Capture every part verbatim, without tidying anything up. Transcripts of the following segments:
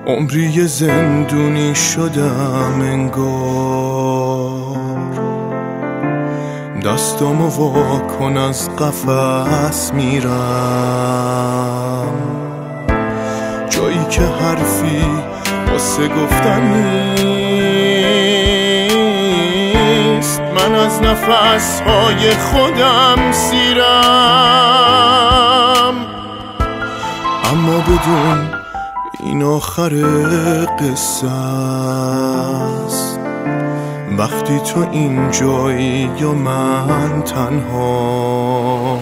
عمری یه زندونی شدم انگار، دستامو واکن از قفس میرم، جایی که حرفی واسه گفتن نیست. من از نفسهای خودم سیرم، اما بدون این آخر قصه است. وقتی تو اینجایی یا من تنها،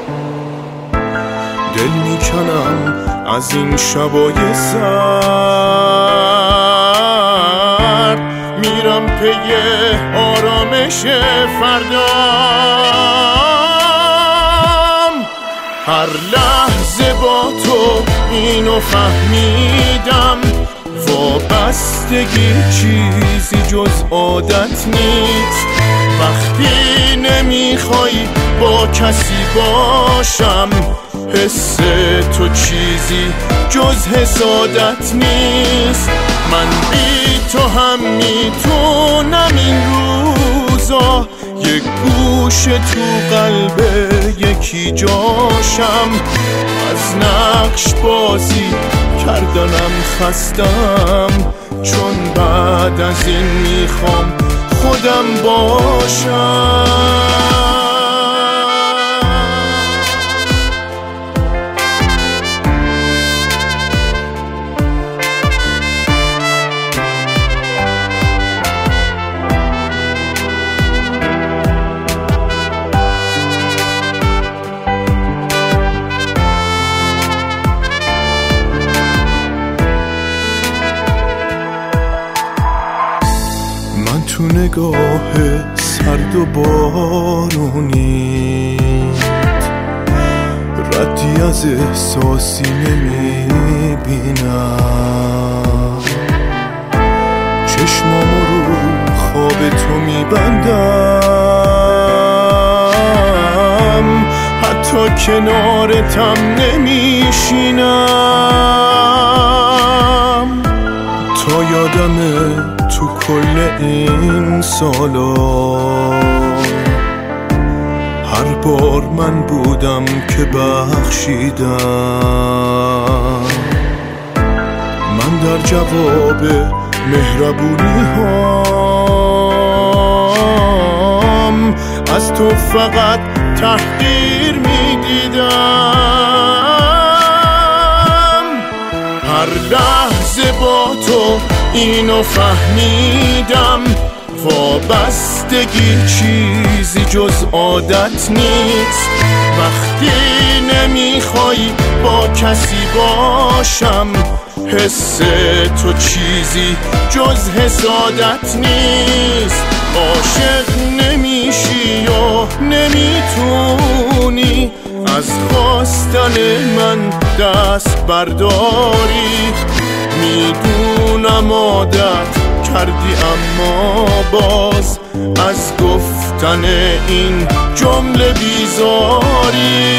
دل میکنم از این شبای سرد، میرم پی آرامش فردام. هر لحظه با تو اینو فهمیدم، وابستگی چیزی جز عادت نیست. وقتی نمیخوای با کسی باشم، حس تو چیزی جز حسادت نیست. من بی تو هم میتونم این روزا یک گوشه تو قلب یکی جاشم. از نقش بازی کردنم خستم، چون بعد از این میخوام خودم باشم. تو نگاه سرد و بارونی، ردی از احساسی نمیبینم. چشمامو رو خواب تو میبندم، حتی کنارتم نمیشینم. تا یادمه تو کل این سالا، هر بار من بودم که بخشیدم. من در جواب مهربونی هام از تو فقط تحقیر میدیدم. هر لحظه با تو اینو فهمیدم، وابستگی چیزی جز عادت نیست. وقتی نمیخوای با کسی باشم، حس تو چیزی جز حسادت نیست. عاشق نمیشی یا نمیتونی از خواستن من دست برداری. میدونم عادت کردی اما باز از گفتن این جمله بیزاری.